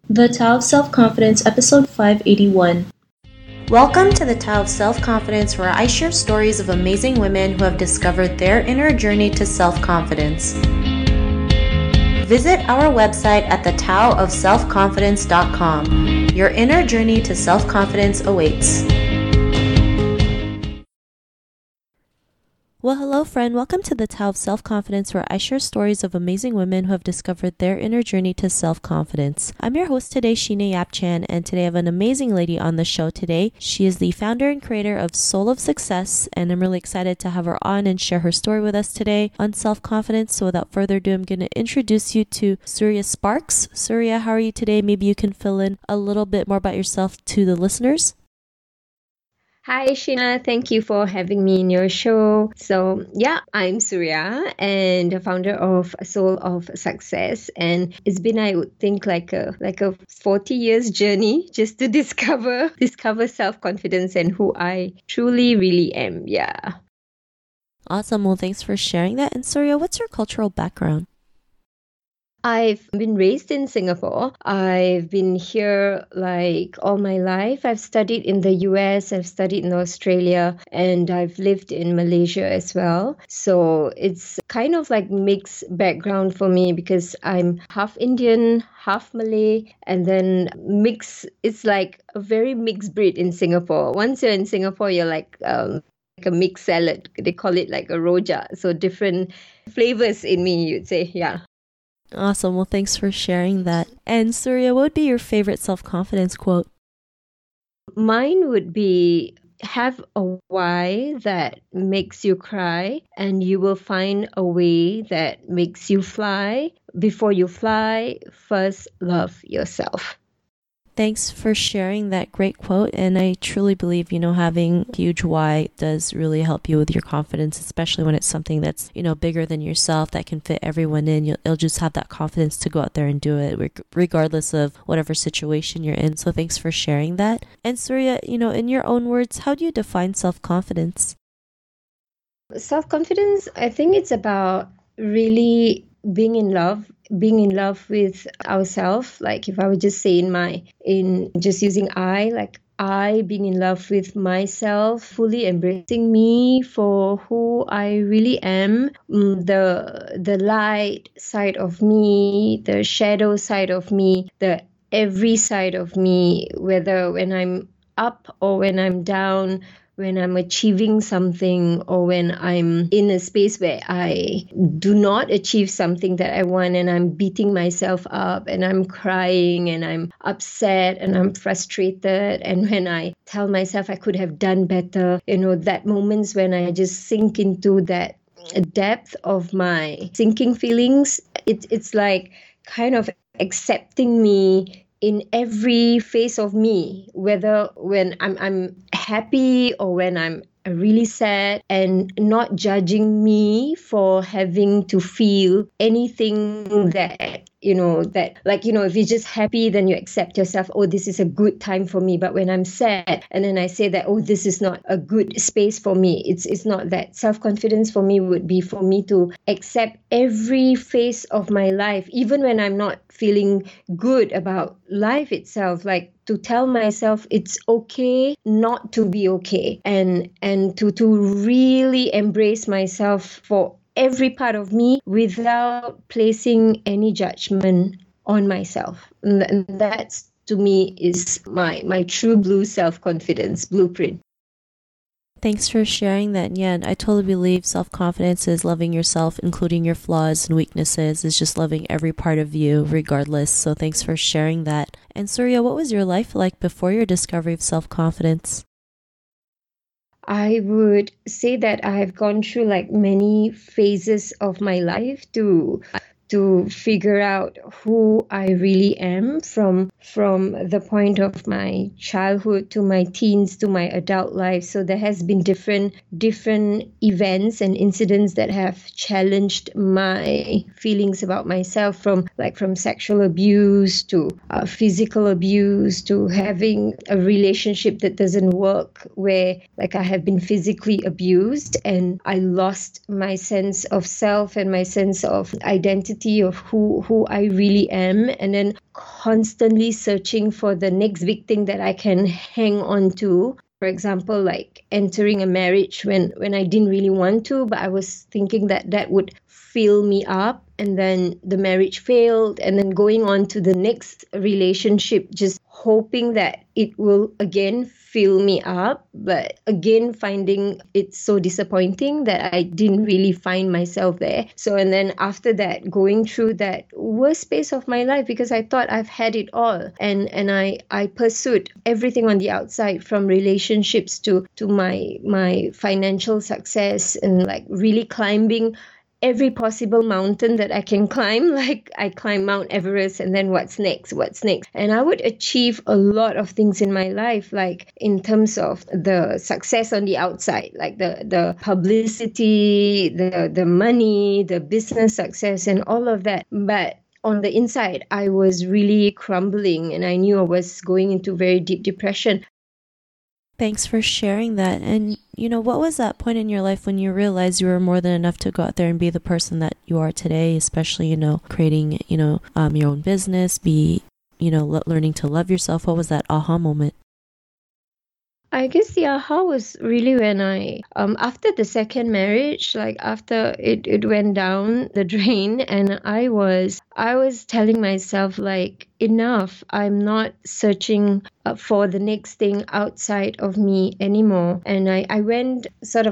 The Tao of Self-Confidence, episode 581. Welcome to the Tao of Self-Confidence, where I share stories of amazing women who have discovered their inner journey to self-confidence. Visit our website at thetaoofselfconfidence.com. Your inner journey to self-confidence awaits. Well, hello, friend. Welcome to the Tao of Self-Confidence, where I share stories of amazing women who have discovered their inner journey to self-confidence. I'm your host today, Sheena Yap-Chan, and today I have an amazing lady on the show today. She is the founder and creator of Soul of Success, and I'm really excited to have her on and share her story with us today on self-confidence. So without further ado, I'm going to introduce you to Surya Sparks. Surya, how are you today? Maybe you can fill in a little bit more about yourself to the listeners. Hi, Sheena. Thank you for having me in your show. So, I'm Surya and the founder of Soul of Success. And it's been, I would think, like a 40 years journey just to discover self-confidence and who I truly, really am. Yeah. Awesome. Well, thanks for sharing that. And Surya, what's your cultural background? I've been raised in Singapore. I've been here like all my life. I've studied in the US, I've studied in Australia, and I've lived in Malaysia as well. So it's kind of like mixed background for me because I'm half Indian, half Malay, and then it's like a very mixed breed in Singapore. Once you're in Singapore, you're like a mixed salad. They call it like a rojak. So different flavors in me, you'd say. Yeah. Awesome. Well, thanks for sharing that. And Surya, what would be your favorite self-confidence quote? Mine would be, have a why that makes you cry, and you will find a way that makes you fly. Before you fly, first love yourself. Thanks for sharing that great quote. And I truly believe, having a huge why does really help you with your confidence, especially when it's something that's, bigger than yourself that can fit everyone in. You'll just have that confidence to go out there and do it regardless of whatever situation you're in. So thanks for sharing that. And Surya, in your own words, how do you define self-confidence? Self-confidence, I think it's about really being in love with ourselves. Like if I would just say in just using I being in love with myself, fully embracing me for who I really am, the light side of me, the shadow side of me, the every side of me, whether when I'm up or when I'm down, when I'm achieving something or when I'm in a space where I do not achieve something that I want and I'm beating myself up and I'm crying and I'm upset and I'm frustrated, and when I tell myself I could have done better, that moments when I just sink into that depth of my sinking feelings, it's like kind of accepting me in every phase of me, whether when I'm happy or when I'm really sad, and not judging me for having to feel anything that, if you're just happy, then you accept yourself, oh, this is a good time for me. But when I'm sad and then I say that, oh, this is not a good space for me, it's not that. Self-confidence for me would be for me to accept every phase of my life, even when I'm not feeling good about life itself, like to tell myself it's okay not to be okay, and to really embrace myself for every part of me without placing any judgment on myself. And that's, to me, is my true blue self-confidence blueprint. Thanks for sharing that. Yeah, I totally believe self-confidence is loving yourself, including your flaws and weaknesses, is just loving every part of you regardless. So thanks for sharing that. And Surya, what was your life like before your discovery of self-confidence? I would say that I have gone through like many phases of my life to figure out who I really am, from the point of my childhood to my teens to my adult life. So there has been different events and incidents that have challenged my feelings about myself, from sexual abuse to physical abuse to having a relationship that doesn't work, where like I have been physically abused and I lost my sense of self and my sense of identity identity of who I really am, and then constantly searching for the next big thing that I can hang on to. For example, like entering a marriage when I didn't really want to, but I was thinking that would fill me up, and then the marriage failed, and then going on to the next relationship, just hoping that it will again fill me up, but again finding it so disappointing that I didn't really find myself there. So, and then after that, going through that worst phase of my life, because I thought I've had it all, and I pursued everything on the outside, from relationships to my financial success, and like really climbing every possible mountain that I can climb. Like I climbed Mount Everest, and then what's next? And I would achieve a lot of things in my life, like in terms of the success on the outside, like the publicity, the money, the business success, and all of that. But on the inside, I was really crumbling, and I knew I was going into very deep depression. Thanks for sharing that. And, what was that point in your life when you realized you were more than enough to go out there and be the person that you are today, especially, creating, your own business, learning to love yourself? What was that aha moment? I guess the aha was really when I, after the second marriage, like after it went down the drain, and I was telling myself, like, enough. I'm not searching for the next thing outside of me anymore. And I went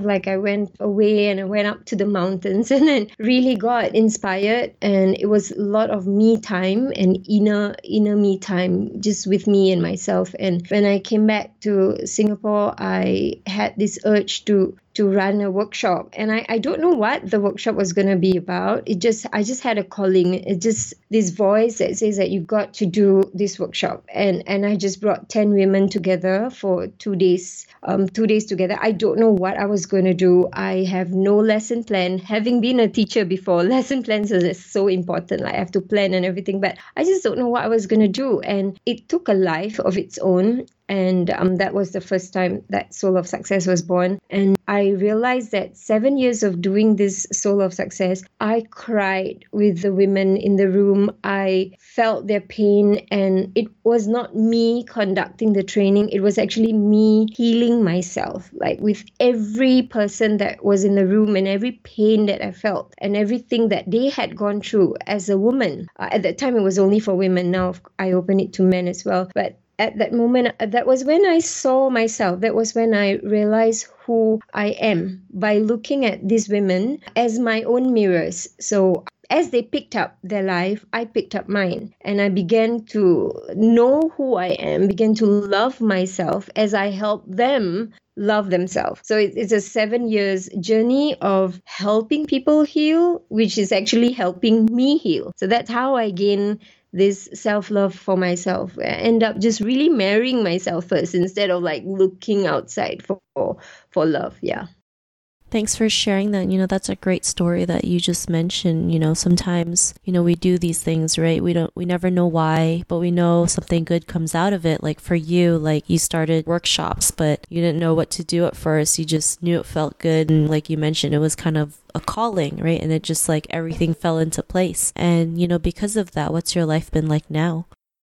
away, and I went up to the mountains, and then really got inspired. And it was a lot of me time and inner me time, just with me and myself. And when I came back to Singapore, I had this urge to run a workshop, and I don't know what the workshop was going to be about. I just had a calling. It just this voice that says that you've got to do this workshop, and I just brought 10 women together for 2 days. 2 days together. I don't know what I was going to do. I have no lesson plan. Having been a teacher before, lesson plans are so important. Like I have to plan and everything, but I just don't know what I was going to do. And it took a life of its own. And that was the first time that Soul of Success was born. And I realized that 7 years of doing this Soul of Success, I cried with the women in the room. I felt their pain, and it was not me conducting the training. It was actually me healing myself, like with every person that was in the room, and every pain that I felt, and everything that they had gone through as a woman. At that time, it was only for women. Now I open it to men as well. But at that moment, that was when I saw myself. That was when I realized who I am by looking at these women as my own mirrors. So as they picked up their life, I picked up mine. And I began to know who I am, began to love myself as I helped them love themselves. So it's a 7 years journey of helping people heal, which is actually helping me heal. So that's how I gain this self-love for myself. I end up just really marrying myself first, instead of like looking outside for love. Yeah. Thanks for sharing that. That's a great story that you just mentioned. Sometimes, we do these things, right? We never know why, but we know something good comes out of it. Like for you, like you started workshops, but you didn't know what to do at first. You just knew it felt good. And like you mentioned, it was kind of a calling, right? And it just like everything fell into place. And, because of that, what's your life been like now?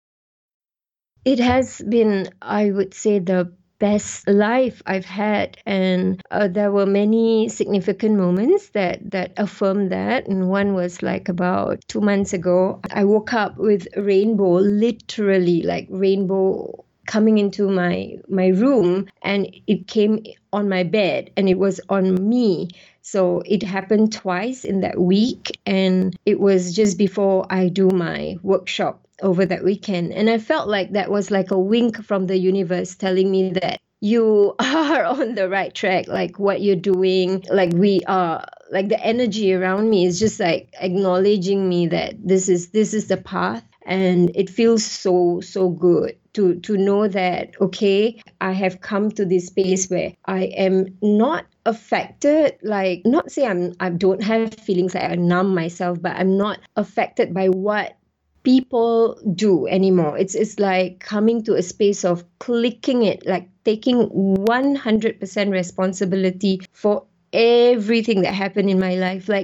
It has been, I would say, the best life I've had, and there were many significant moments that affirmed that. And one was like about 2 months ago, I woke up with rainbow, literally like rainbow coming into my room, and it came on my bed, and it was on me. So it happened twice in that week, and it was just before I do my workshop over that weekend. And I felt like that was like a wink from the universe telling me that you are on the right track, like what you're doing, like we are, like the energy around me is just like acknowledging me that this is the path. And it feels so good to know that, okay, I have come to this space where I am not affected, like not say I don't have feelings, like I numb myself, but I'm not affected by what people do anymore. It's like coming to a space of clicking it, like taking 100% responsibility for everything that happened in my life. Like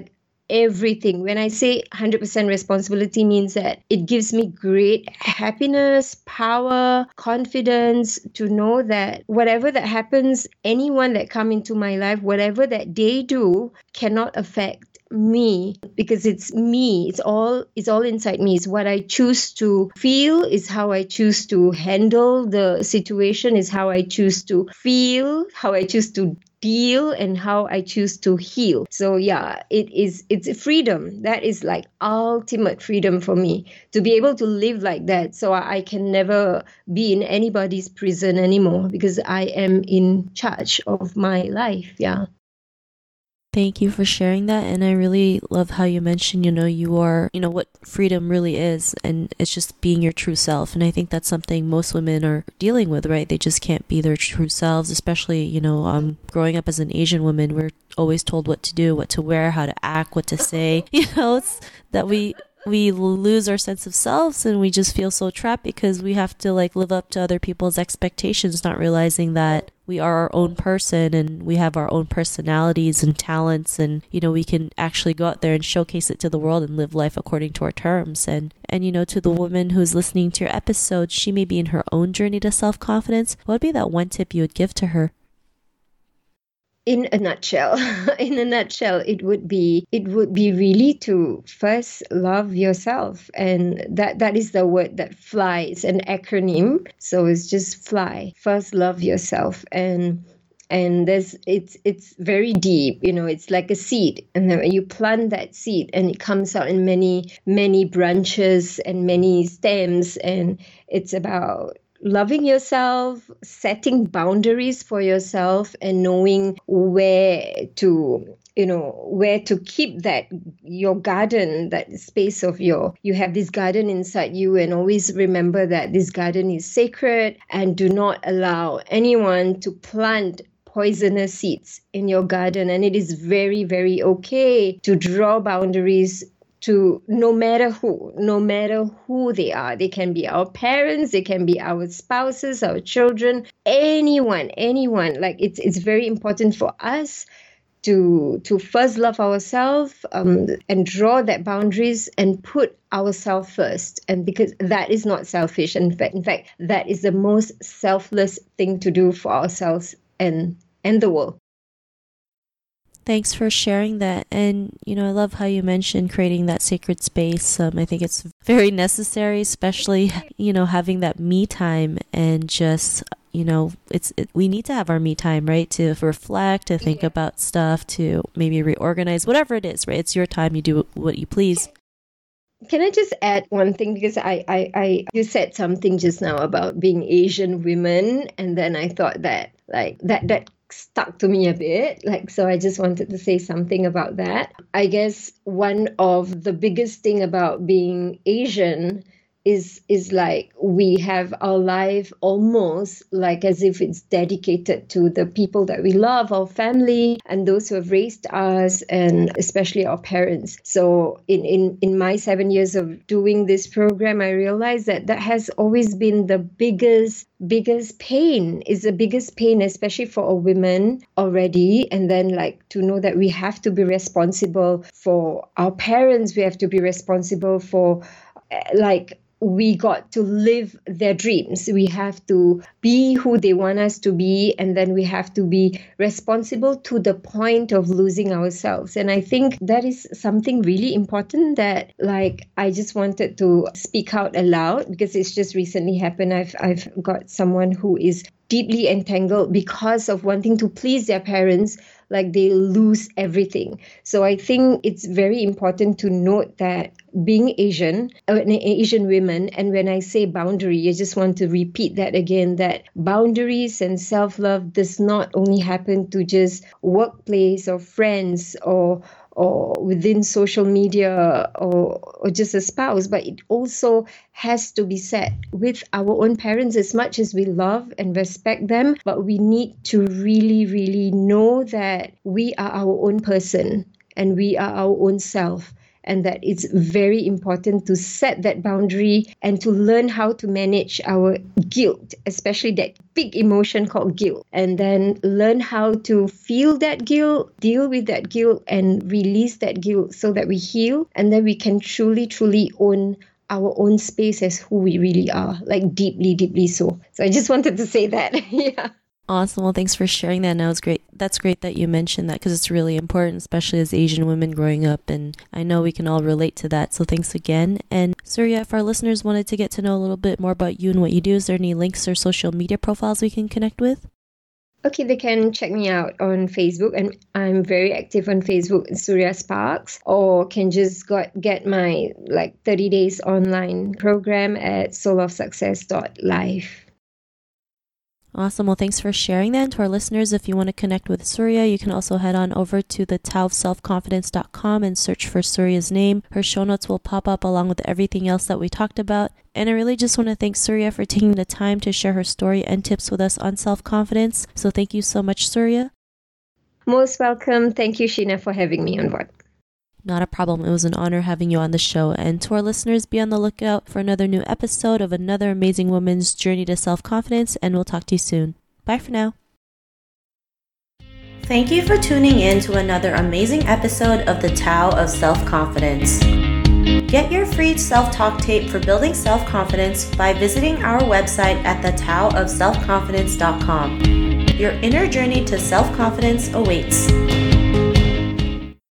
everything. When I say 100% responsibility, means that it gives me great happiness, power, confidence to know that whatever that happens, anyone that come into my life, whatever that they do cannot affect me, because it's me. It's all inside me. It's what I choose to feel, is how I choose to handle the situation, is how I choose to feel, how I choose to deal, and how I choose to heal. So yeah, it's freedom. That is like ultimate freedom for me, to be able to live like that. So I can never be in anybody's prison anymore, because I am in charge of my life. Yeah. Thank you for sharing that. And I really love how you mentioned, you are, what freedom really is. And it's just being your true self. And I think that's something most women are dealing with, right? They just can't be their true selves, especially, growing up as an Asian woman, we're always told what to do, what to wear, how to act, what to say. It's that we lose our sense of selves, and we just feel so trapped because we have to live up to other people's expectations, not realizing that we are our own person and we have our own personalities and talents, and we can actually go out there and showcase it to the world and live life according to our terms. And to the woman who's listening to your episode, she may be in her own journey to self-confidence. What would be that one tip you would give to her? In a nutshell, it would be really to first love yourself, and that is the word that fly. It's an acronym, so it's just fly. First, love yourself, and it's very deep. It's like a seed, and then you plant that seed, and it comes out in many branches and many stems, and it's about loving yourself, setting boundaries for yourself, and knowing where to keep that, your garden, that space of you have this garden inside you, and always remember that this garden is sacred, and do not allow anyone to plant poisonous seeds in your garden. And it is very, very okay to draw boundaries to no matter who they are. They can be our parents, they can be our spouses, our children, anyone. Like it's very important for us to first love ourselves, and draw that boundaries and put ourselves first. And because that is not selfish. In fact, that is the most selfless thing to do for ourselves and the world. Thanks for sharing that. And, I love how you mentioned creating that sacred space. I think it's very necessary, especially, having that me time, and just, we need to have our me time, right? To reflect, to think about stuff, to maybe reorganize, whatever it is, right? It's your time. You do what you please. Can I just add one thing? Because you said something just now about being Asian women, and then I thought that that stuck to me a bit. So I just wanted to say something about that. I guess one of the biggest thing about being Asian is we have our life almost like as if it's dedicated to the people that we love, our family, and those who have raised us, and especially our parents. So in my 7 years of doing this program, I realized that has always been the biggest pain, especially for a woman already. And then to know that we have to be responsible for our parents, we have to be responsible for we got to live their dreams. We have to be who they want us to be, and then we have to be responsible to the point of losing ourselves. And I think that is something really important that I just wanted to speak out aloud, because it's just recently happened. I've got someone who is deeply entangled because of wanting to please their parents, they lose everything. So I think it's very important to note that being Asian women, and when I say boundary, I just want to repeat that again, that boundaries and self-love does not only happen to just workplace or friends or within social media or just a spouse, but it also has to be set with our own parents. As much as we love and respect them, but we need to really, really know that we are our own person and we are our own self. and that it's very important to set that boundary and to learn how to manage our guilt, especially that big emotion called guilt, and then learn how to feel that guilt, deal with that guilt, and release that guilt so that we heal, and then we can truly own our own space as who we really are, like deeply so. So I just wanted to say that. Yeah. Awesome. Well, thanks for sharing that. And that was great. That's great that you mentioned that, because it's really important, especially as Asian women growing up. And I know we can all relate to that. So thanks again. And Surya, if our listeners wanted to get to know a little bit more about you and what you do, is there any links or social media profiles we can connect with? Okay, they can check me out on Facebook, and I'm very active on Facebook, Surya Sparks, or can just get my 30 days online program at soulofsuccess.life. Awesome. Well, thanks for sharing that. And to our listeners, if you want to connect with Surya, you can also head on over to the taoofselfconfidence.com and search for Surya's name. Her show notes will pop up along with everything else that we talked about. And I really just want to thank Surya for taking the time to share her story and tips with us on self-confidence. So thank you so much, Surya. Most welcome. Thank you, Sheena, for having me on board. Not a problem. It was an honor having you on the show. And to our listeners, be on the lookout for another new episode of another amazing woman's journey to self-confidence, and we'll talk to you soon. Bye for now. Thank you for tuning in to another amazing episode of the Tao of Self-Confidence. Get your free self-talk tape for building self-confidence by visiting our website at thetaoofselfconfidence.com. Your inner journey to self-confidence awaits.